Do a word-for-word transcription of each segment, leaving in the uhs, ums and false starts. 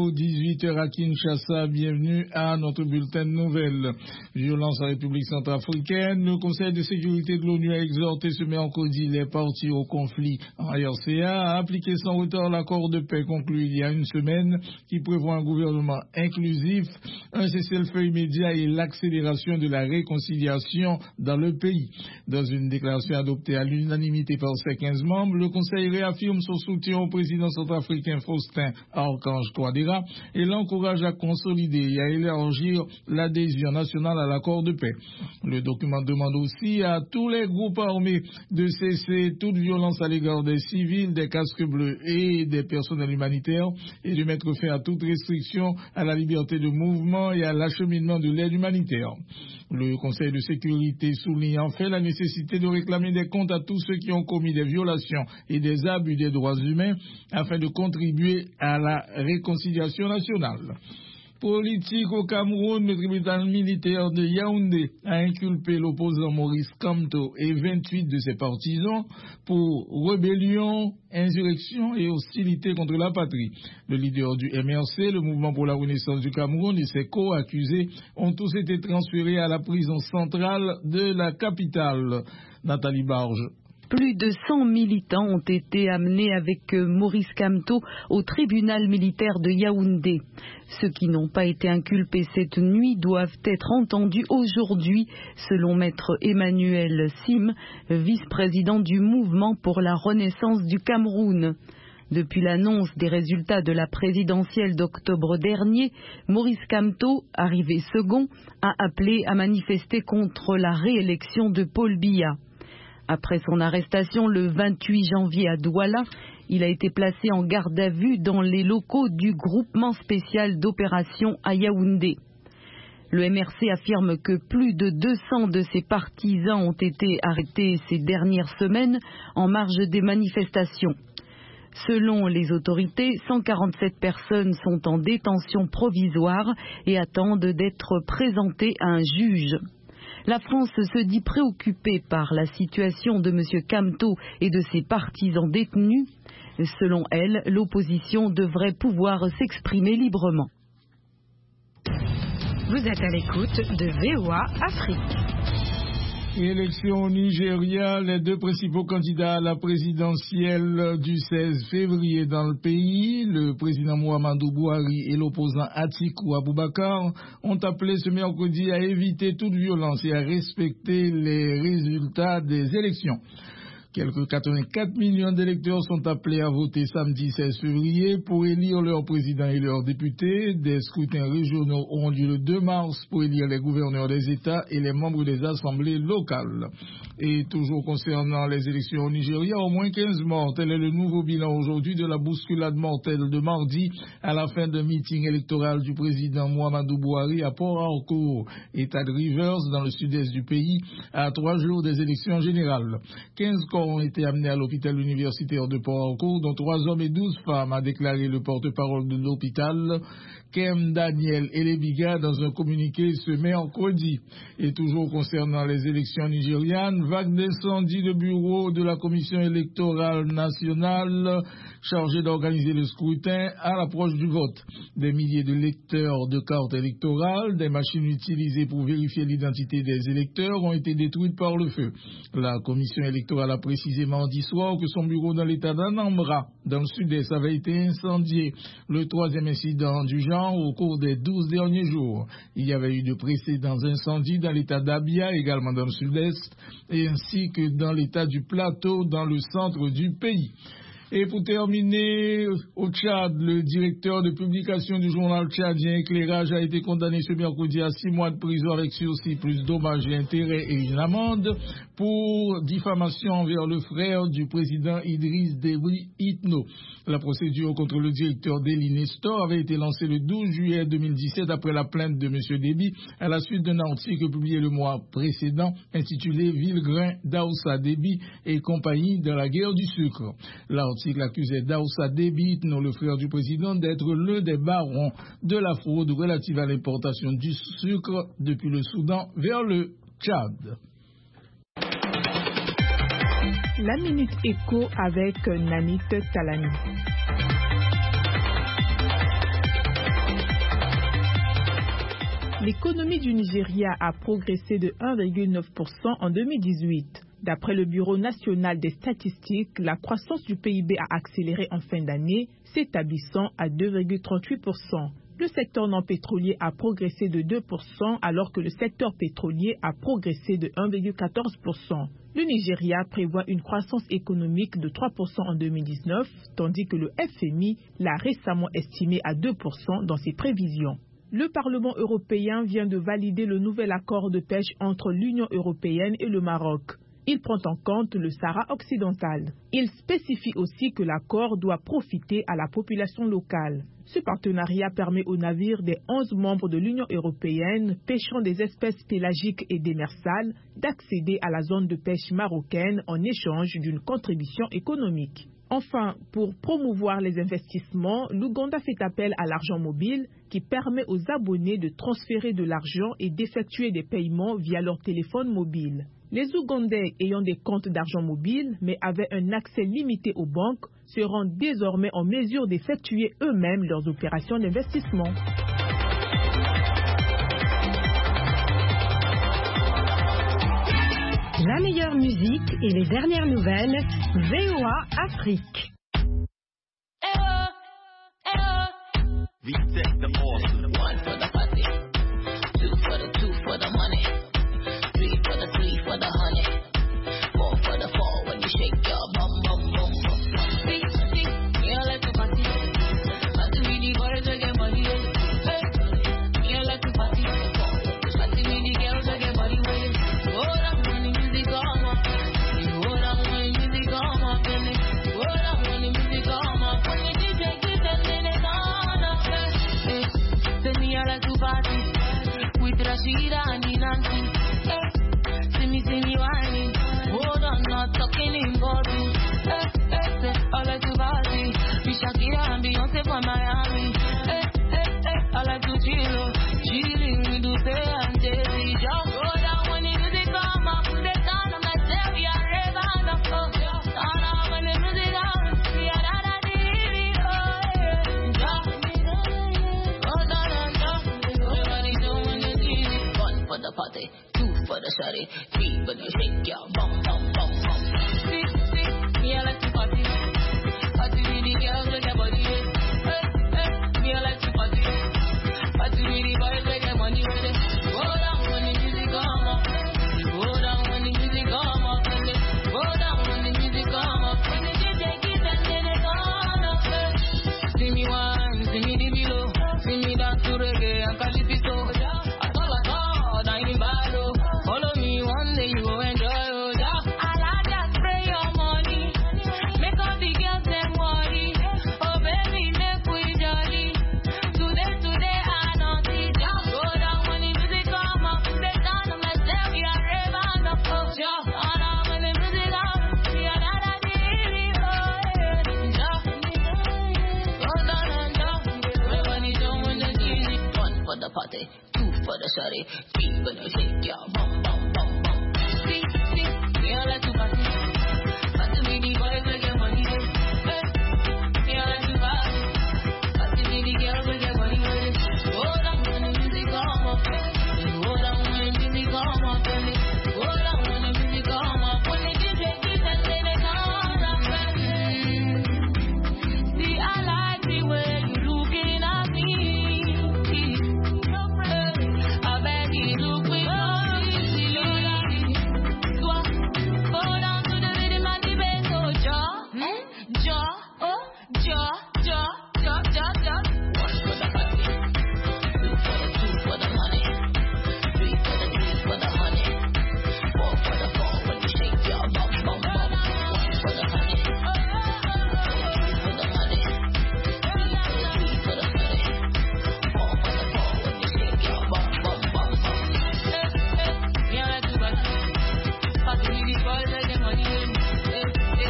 Info, dix-huit heures à Kinshasa. Bienvenue à notre bulletin de nouvelles. Violence en République centrafricaine. Le Conseil de sécurité de l'ONU a exhorté ce mercredi les parties au conflit en R C A à appliquer sans retard l'accord de paix conclu il y a une semaine qui prévoit un gouvernement inclusif, un cessez-le-feu immédiat et l'accélération de la réconciliation dans le pays. Dans une déclaration adoptée à l'unanimité par ses quinze membres, le Conseil réaffirme son soutien au président centrafricain Faustin Archange Touadéra et l'encourage à consolider et à élargir l'adhésion nationale à l'accord de paix. Le document demande aussi à tous les groupes armés de cesser toute violence à l'égard des civils, des casques bleus et des personnels humanitaires et de mettre fin à toute restriction à la liberté de mouvement et à l'acheminement de l'aide humanitaire. Le Conseil de sécurité souligne en fait la nécessité de réclamer des comptes à tous ceux qui ont commis des violations et des abus des droits humains afin de contribuer à la réconciliation nationale. Politique au Cameroun, le tribunal militaire de Yaoundé a inculpé l'opposant Maurice Kamto et vingt-huit de ses partisans pour rébellion, insurrection et hostilité contre la patrie. Le leader du M R C, le Mouvement pour la Renaissance du Cameroun, et ses co-accusés ont tous été transférés à la prison centrale de la capitale. Nathalie Barge. Plus de cent militants ont été amenés avec Maurice Kamto au tribunal militaire de Yaoundé. Ceux qui n'ont pas été inculpés cette nuit doivent être entendus aujourd'hui, selon maître Emmanuel Sim, vice-président du Mouvement pour la Renaissance du Cameroun. Depuis l'annonce des résultats de la présidentielle d'octobre dernier, Maurice Kamto, arrivé second, a appelé à manifester contre la réélection de Paul Biya. Après son arrestation le vingt-huit janvier à Douala, il a été placé en garde à vue dans les locaux du groupement spécial d'opération à Yaoundé. Le M R C affirme que plus de deux cents de ses partisans ont été arrêtés ces dernières semaines en marge des manifestations. Selon les autorités, cent quarante-sept personnes sont en détention provisoire et attendent d'être présentées à un juge. La France se dit préoccupée par la situation de M. Kamto et de ses partisans détenus. Selon elle, l'opposition devrait pouvoir s'exprimer librement. Vous êtes à l'écoute de V O A Afrique. Élection au Nigeria, les deux principaux candidats à la présidentielle du seize février dans le pays, le président Muhammadu Buhari et l'opposant Atiku Abubakar, ont appelé ce mercredi à éviter toute violence et à respecter les résultats des élections. Quelques quatre-vingt-quatre millions d'électeurs sont appelés à voter samedi seize février pour élire leur président et leurs députés. Des scrutins régionaux auront lieu le deux mars pour élire les gouverneurs des États et les membres des assemblées locales. Et toujours concernant les élections au Nigeria, au moins quinze morts. Tel est le nouveau bilan aujourd'hui de la bousculade mortelle de mardi à la fin d'un meeting électoral du président Muhammadu Buhari à Port Harcourt, État de Rivers, dans le sud-est du pays, à trois jours des élections générales. quinze corps ont été amenés à l'hôpital universitaire de Port Harcourt, dont trois hommes et douze femmes, a déclaré le porte-parole de l'hôpital, Kem Daniel Elebiga, dans un communiqué ce mercredi. Et toujours concernant les élections nigérianes, vague d'incendie de bureau de la Commission électorale nationale chargée d'organiser le scrutin à l'approche du vote. Des milliers de lecteurs de cartes électorales, des machines utilisées pour vérifier l'identité des électeurs ont été détruites par le feu. La Commission électorale a précisé mardi soir que son bureau dans l'état d'Anambra, dans le sud-est, avait été incendié. Le troisième incident du genre au cours des douze derniers jours. Il y avait eu de précédents incendies dans l'état d'Abia, également dans le sud-est, et ainsi que dans l'état du Plateau, dans le centre du pays. Et pour terminer, au Tchad, le directeur de publication du journal tchadien Éclairage a été condamné ce mercredi à six mois de prison avec sursis plus dommages et intérêts et une amende pour diffamation envers le frère du président Idriss Déby Itno. La procédure contre le directeur Deli Nestor avait été lancée le douze juillet deux mille dix-sept après la plainte de M. Déby à la suite d'un article publié le mois précédent intitulé Vilgrain d'Aoussa Déby et compagnie dans la guerre du sucre. L'article accusait d'Aoussa Déby Itno, le frère du président, d'être l'un des barons de la fraude relative à l'importation du sucre depuis le Soudan vers le Tchad. La Minute Éco avec Nanit Talani. L'économie du Nigeria a progressé de un virgule neuf pour cent en deux mille dix-huit. D'après le Bureau national des statistiques, la croissance du P I B a accéléré en fin d'année, s'établissant à deux virgule trente-huit pour cent. Le secteur non pétrolier a progressé de deux pour cent alors que le secteur pétrolier a progressé de un virgule quatorze pour cent. Le Nigeria prévoit une croissance économique de trois pour cent en deux mille dix-neuf, tandis que le F M I l'a récemment estimé à deux pour cent dans ses prévisions. Le Parlement européen vient de valider le nouvel accord de pêche entre l'Union européenne et le Maroc. Il prend en compte le Sahara occidental. Il spécifie aussi que l'accord doit profiter à la population locale. Ce partenariat permet aux navires des onze membres de l'Union européenne pêchant des espèces pélagiques et démersales d'accéder à la zone de pêche marocaine en échange d'une contribution économique. Enfin, pour promouvoir les investissements, l'Ouganda fait appel à l'argent mobile qui permet aux abonnés de transférer de l'argent et d'effectuer des paiements via leur téléphone mobile. Les Ougandais ayant des comptes d'argent mobile mais avaient un accès limité aux banques seront désormais en mesure d'effectuer eux-mêmes leurs opérations d'investissement. La meilleure musique et les dernières nouvelles, V O A Afrique.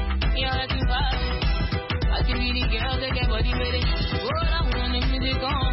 Girl, they get body ready. Roll on when the music on.